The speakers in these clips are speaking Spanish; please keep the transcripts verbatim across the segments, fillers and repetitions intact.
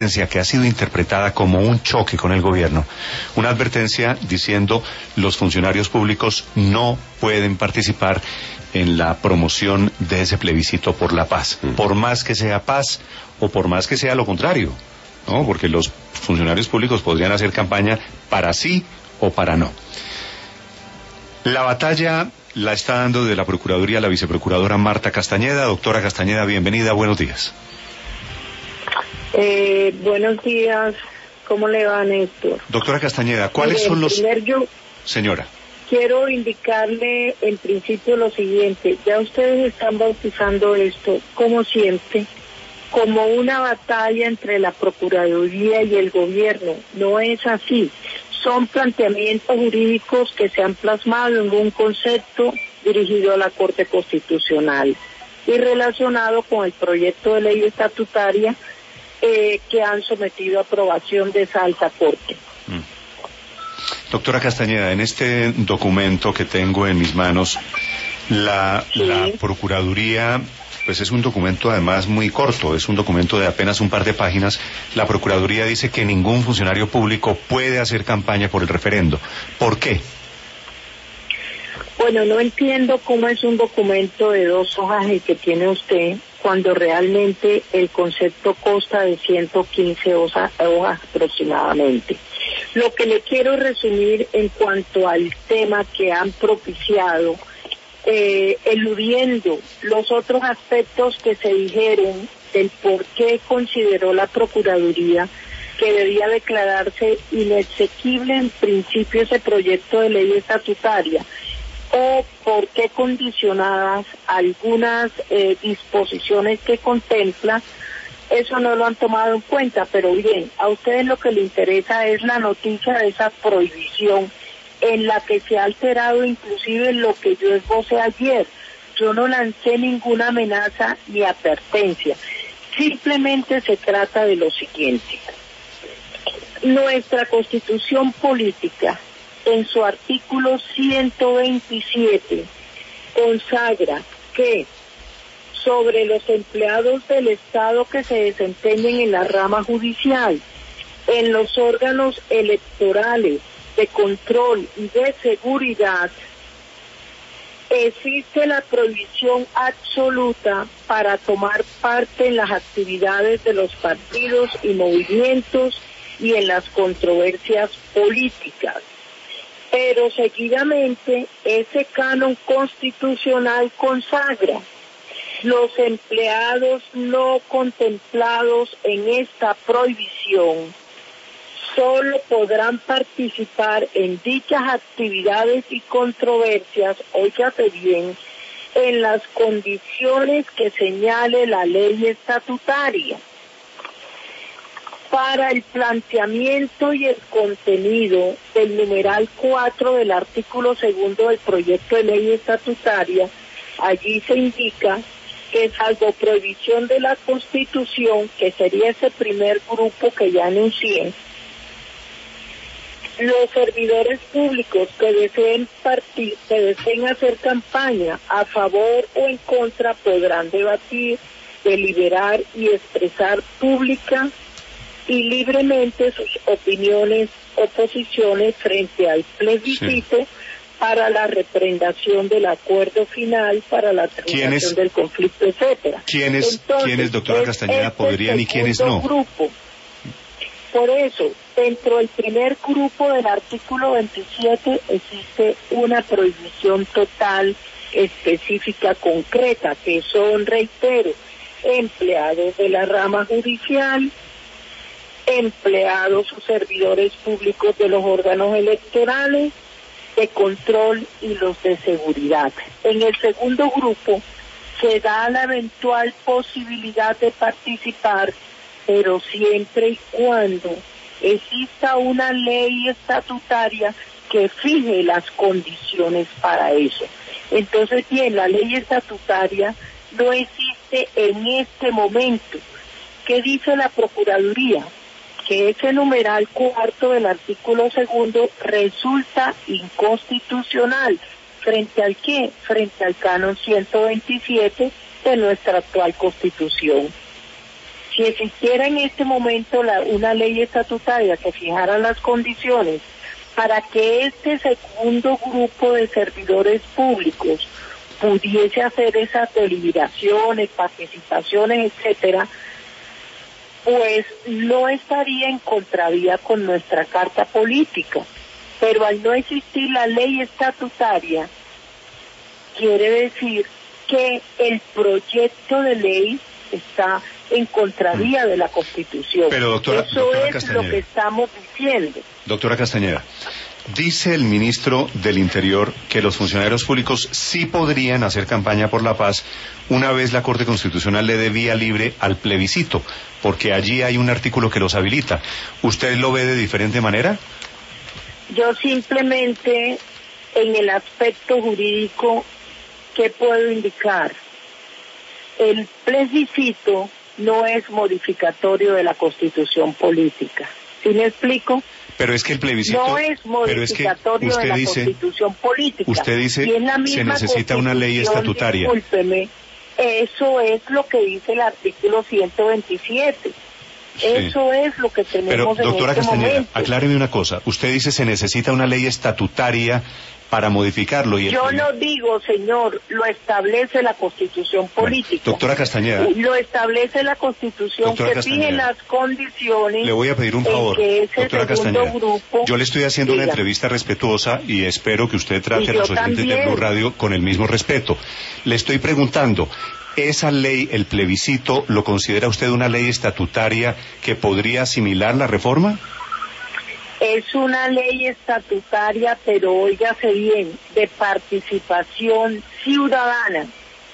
que ha sido interpretada como un choque con el gobierno, una advertencia diciendo los funcionarios públicos no pueden participar en la promoción de ese plebiscito por la paz, mm. por más que sea paz o por más que sea lo contrario, ¿no? Porque los funcionarios públicos podrían hacer campaña para sí o para no. La batalla la está dando de la Procuraduría la viceprocuradora Marta Castañeda. Doctora Castañeda, bienvenida, buenos días. Eh, buenos días, ¿cómo le va, Néstor? Doctora Castañeda, ¿cuáles Mire, son los...? Yo Señora. Quiero indicarle en principio lo siguiente, ya ustedes están bautizando esto, como siempre, como una batalla entre la Procuraduría y el gobierno. No es así. Son planteamientos jurídicos que se han plasmado en un concepto dirigido a la Corte Constitucional y relacionado con el proyecto de ley estatutaria eh, que han sometido a aprobación de esa alta Corte. Mm. Doctora Castañeda, en este documento que tengo en mis manos, la, sí. la Procuraduría... Pues es un documento además muy corto, es un documento de apenas un par de páginas. La Procuraduría dice que ningún funcionario público puede hacer campaña por el referendo. ¿Por qué? Bueno, no entiendo cómo es un documento de dos hojas el que tiene usted, cuando realmente el concepto consta de ciento quince hojas, hojas aproximadamente. Lo que le quiero resumir en cuanto al tema que han propiciado, Eh, eludiendo los otros aspectos que se dijeron del por qué consideró la Procuraduría que debía declararse inexequible en principio ese proyecto de ley estatutaria, o por qué condicionadas algunas eh, disposiciones que contempla, eso no lo han tomado en cuenta. Pero bien, a ustedes lo que les interesa es la noticia de esa prohibición en la que se ha alterado inclusive lo que yo esbocé ayer. Yo no lancé ninguna amenaza ni advertencia. Simplemente se trata de lo siguiente. Nuestra Constitución Política, en su artículo ciento veintisiete, consagra que sobre los empleados del Estado que se desempeñen en la rama judicial, en los órganos electorales, de control y de seguridad, existe la prohibición absoluta para tomar parte en las actividades de los partidos y movimientos y en las controversias políticas. Pero seguidamente ese canon constitucional consagra: los empleados no contemplados en esta prohibición solo podrán participar en dichas actividades y controversias, óigate bien, en las condiciones que señale la ley estatutaria. Para el planteamiento y el contenido del numeral cuatro del artículo segundo del proyecto de ley estatutaria, allí se indica que salvo prohibición de la Constitución, que sería ese primer grupo que ya anuncié, los servidores públicos que deseen partir, que deseen hacer campaña a favor o en contra, podrán debatir, deliberar y expresar pública y libremente sus opiniones o posiciones frente al plebiscito, sí, para la refrendación del acuerdo final, para la terminación del conflicto, etcétera. ¿Quiénes, Entonces, ¿quiénes, doctora Castañeda, este podrían y quiénes no? Grupo. Por eso, dentro del primer grupo del artículo veintisiete existe una prohibición total, específica, concreta, que son, reitero, empleados de la rama judicial, empleados o servidores públicos de los órganos electorales, de control y los de seguridad. En el segundo grupo se da la eventual posibilidad de participar, pero siempre y cuando exista una ley estatutaria que fije las condiciones para eso. Entonces, bien, la ley estatutaria no existe en este momento. ¿Qué dice la Procuraduría? Que ese numeral cuarto del artículo segundo resulta inconstitucional. ¿Frente al qué? Frente al canon ciento veintisiete de nuestra actual Constitución. Si existiera en este momento la, una ley estatutaria que fijara las condiciones para que este segundo grupo de servidores públicos pudiese hacer esas deliberaciones, participaciones, etcétera, pues no estaría en contravía con nuestra carta política. Pero al no existir la ley estatutaria, quiere decir que el proyecto de ley está en contravía de la Constitución. Pero, doctora, Eso doctora es Castañeda, lo que estamos diciendo. Doctora Castañeda, dice el ministro del Interior que los funcionarios públicos sí podrían hacer campaña por la paz una vez la Corte Constitucional le dé vía libre al plebiscito, porque allí hay un artículo que los habilita. ¿Usted lo ve de diferente manera? Yo simplemente, en el aspecto jurídico, ¿qué puedo indicar? El plebiscito no es modificatorio de la Constitución política. ¿Sí me explico? Pero es que el plebiscito... No es modificatorio es que de la dice, Constitución política. Usted dice que se necesita una ley estatutaria. Discúlpeme, eso es lo que dice el artículo ciento veintisiete. Sí. Eso es lo que tenemos. Pero, doctora en este Castañeda, momento. Acláreme una cosa. Usted dice se necesita una ley estatutaria para modificarlo. Y el Yo primer... no digo, señor, lo establece la Constitución política. Bueno, doctora Castañeda. Lo establece la Constitución, doctora que Castañeda, fije las condiciones. Le voy a pedir un favor, que ese doctora Castañeda. Grupo, yo le estoy haciendo diga. una entrevista respetuosa y espero que usted trate a los oyentes también. de Blue Radio con el mismo respeto. Le estoy preguntando, ¿esa ley, el plebiscito, lo considera usted una ley estatutaria que podría asimilar la reforma? Es una ley estatutaria, pero óigase bien, de participación ciudadana.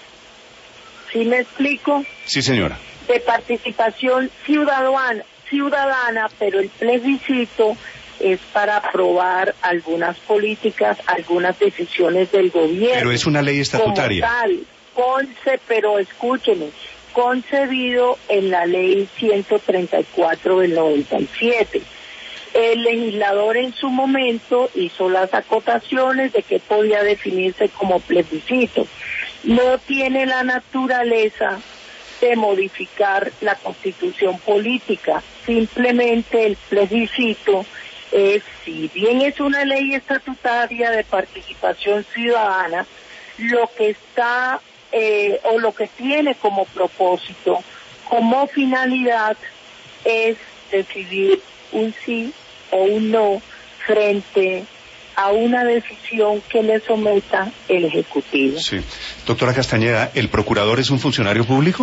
¿Sí me explico? Sí, señora. De participación ciudadana, ciudadana, pero el plebiscito es para aprobar algunas políticas, algunas decisiones del gobierno. Pero es una ley estatutaria. Como tal, conce, pero escúcheme, concebido en la ley ciento treinta y cuatro del noventa y siete. El legislador en su momento hizo las acotaciones de que podía definirse como plebiscito. No tiene la naturaleza de modificar la Constitución política. Simplemente el plebiscito es, si bien es una ley estatutaria de participación ciudadana, lo que está eh, o lo que tiene como propósito, como finalidad, es decidir un sí o un no frente a una decisión que le someta el Ejecutivo. Sí. Doctora Castañeda, ¿el procurador es un funcionario público?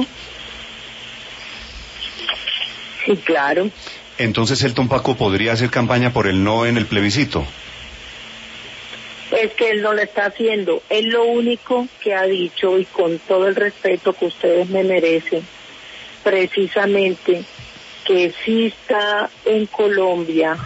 Sí, claro. Entonces el Tompaco podría hacer campaña por el no en el plebiscito. Es que él no lo está haciendo. Él lo único que ha dicho, y con todo el respeto que ustedes me merecen, precisamente que exista en Colombia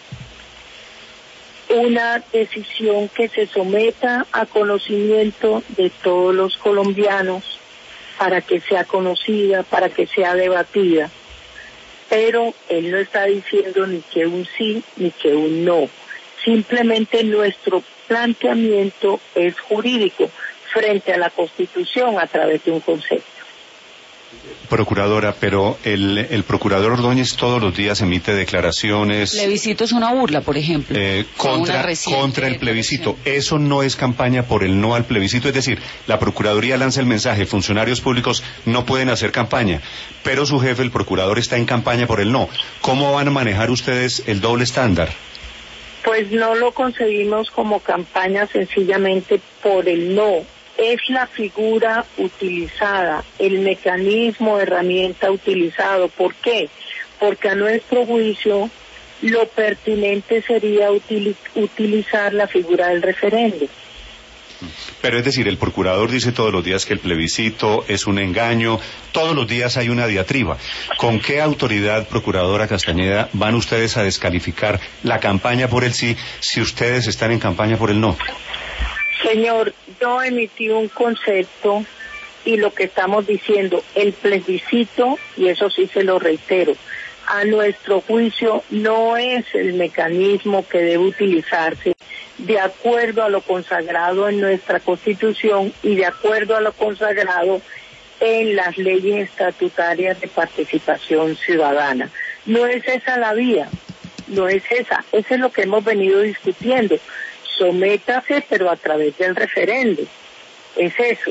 una decisión que se someta a conocimiento de todos los colombianos para que sea conocida, para que sea debatida. Pero él no está diciendo ni que un sí ni que un no. Simplemente nuestro planteamiento es jurídico frente a la Constitución a través de un concepto. Procuradora, pero el, el procurador Ordóñez todos los días emite declaraciones. El plebiscito es una burla, por ejemplo. Eh, contra, contra el plebiscito. Eso no es campaña por el no al plebiscito. Es decir, la Procuraduría lanza el mensaje, funcionarios públicos no pueden hacer campaña, pero su jefe, el procurador, está en campaña por el no. ¿Cómo van a manejar ustedes el doble estándar? Pues no lo concebimos como campaña sencillamente por el no. Es la figura utilizada, el mecanismo, herramienta utilizado. ¿Por qué? Porque a nuestro juicio lo pertinente sería util, utilizar la figura del referéndum. Pero es decir, el procurador dice todos los días que el plebiscito es un engaño, todos los días hay una diatriba. ¿Con qué autoridad, procuradora Castañeda, van ustedes a descalificar la campaña por el sí si ustedes están en campaña por el no? Señor, yo emití un concepto y lo que estamos diciendo, el plebiscito, y eso sí se lo reitero, a nuestro juicio no es el mecanismo que debe utilizarse de acuerdo a lo consagrado en nuestra Constitución y de acuerdo a lo consagrado en las leyes estatutarias de participación ciudadana. No es esa la vía, no es esa, eso es lo que hemos venido discutiendo. Sométase, pero a través del referendo, es eso.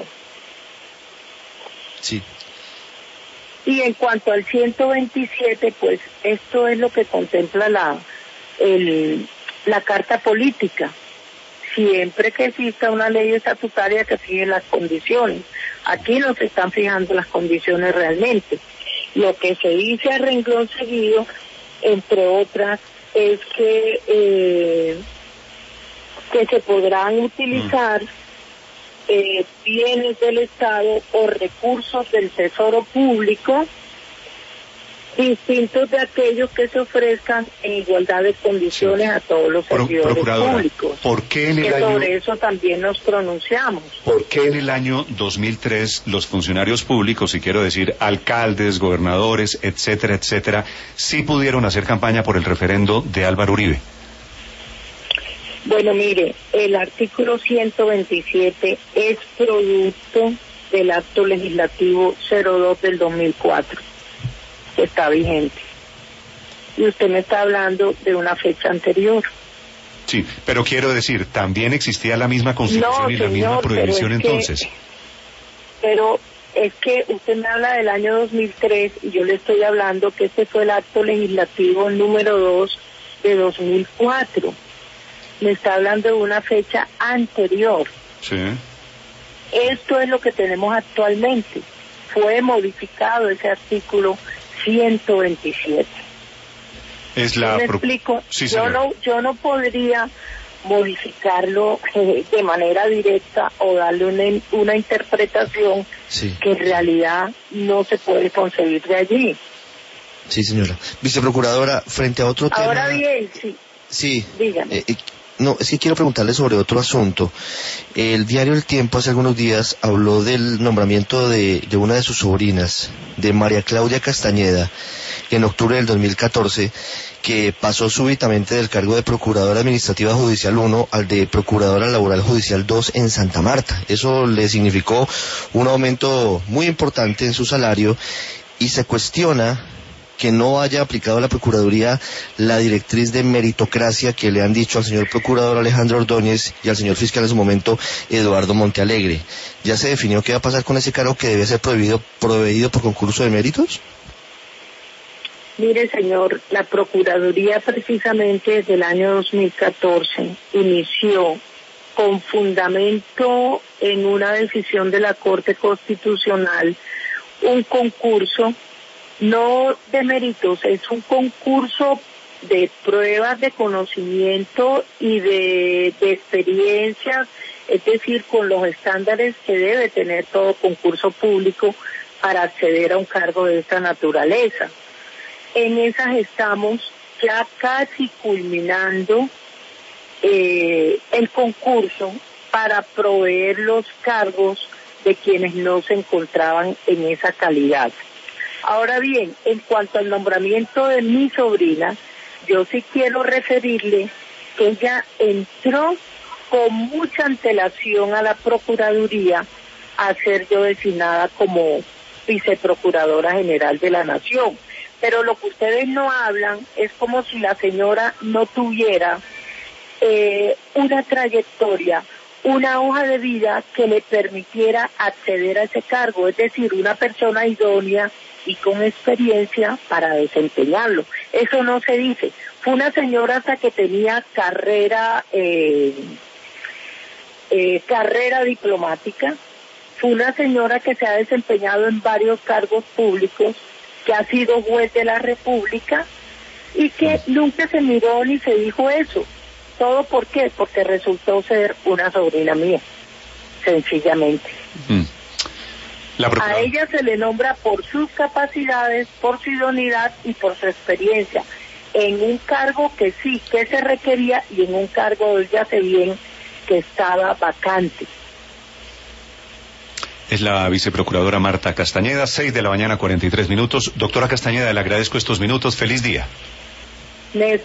Sí. Y en cuanto al ciento veintisiete, pues esto es lo que contempla la, el, la Carta Política. Siempre que exista una ley estatutaria que fije las condiciones. Aquí no se están fijando las condiciones realmente. Lo que se dice a renglón seguido, entre otras, es que, eh, que se podrán utilizar eh, bienes del Estado o recursos del Tesoro Público distintos de aquellos que se ofrezcan en igualdad de condiciones sí. a todos los servidores Procuradora, públicos. ¿por qué en el que año, sobre eso también nos pronunciamos? ¿Por qué en el año dos mil tres los funcionarios públicos, y quiero decir alcaldes, gobernadores, etcétera, etcétera, sí pudieron hacer campaña por el referendo de Álvaro Uribe? Bueno, mire, el artículo ciento veintisiete es producto del acto legislativo cero dos del dos mil cuatro. Está vigente. Y usted me está hablando de una fecha anterior. Sí, pero quiero decir, ¿también existía la misma constitución no, y la señor, misma prohibición pero es entonces? Que, pero es que usted me habla del año dos mil tres y yo le estoy hablando que este fue el acto legislativo número dos de dos mil cuatro. Me está hablando de una fecha anterior. Sí. Esto es lo que tenemos actualmente. Fue modificado ese artículo ciento veintisiete. Es la ¿Me pro... explico? Sí, yo no yo no podría modificarlo eh, de manera directa o darle una, una interpretación sí. que en realidad no se puede concebir de allí. Sí, señora. Viceprocuradora, frente a otro tema... Ahora bien, sí. Sí. Dígame. Eh, No, es que quiero preguntarle sobre otro asunto. El diario El Tiempo hace algunos días habló del nombramiento de, de una de sus sobrinas, de María Claudia Castañeda, en octubre del dos mil catorce, que pasó súbitamente del cargo de Procuradora Administrativa Judicial uno al de Procuradora Laboral Judicial dos en Santa Marta. Eso le significó un aumento muy importante en su salario y se cuestiona que no haya aplicado la Procuraduría la directriz de meritocracia que le han dicho al señor Procurador Alejandro Ordóñez y al señor Fiscal en su momento Eduardo Montealegre. ¿Ya se definió qué va a pasar con ese cargo que debe ser prohibido, proveído por concurso de méritos? Mire, señor, la Procuraduría precisamente desde el año dos mil catorce inició con fundamento en una decisión de la Corte Constitucional un concurso no de méritos, es un concurso de pruebas de conocimiento y de, de experiencias, es decir, con los estándares que debe tener todo concurso público para acceder a un cargo de esta naturaleza. En esas estamos ya casi culminando eh, el concurso para proveer los cargos de quienes no se encontraban en esa calidad. Ahora bien, en cuanto al nombramiento de mi sobrina, yo sí quiero referirle que ella entró con mucha antelación a la Procuraduría a ser yo designada como Viceprocuradora General de la Nación. Pero lo que ustedes no hablan es como si la señora no tuviera eh, una trayectoria, una hoja de vida que le permitiera acceder a ese cargo, es decir, una persona idónea y con experiencia para desempeñarlo. Eso no se dice. Fue una señora hasta que tenía carrera eh, eh, carrera diplomática, fue una señora que se ha desempeñado en varios cargos públicos, que ha sido juez de la República y que nunca se miró ni se dijo eso. ¿Todo por qué? Porque resultó ser una sobrina mía, sencillamente. Mm. La a ella se le nombra por sus capacidades, por su idoneidad y por su experiencia, en un cargo que sí, que se requería, y en un cargo, ya sé bien, que estaba vacante. Es la viceprocuradora Marta Castañeda, seis de la mañana, cuarenta y tres minutos. Doctora Castañeda, le agradezco estos minutos. Feliz día. Néstor.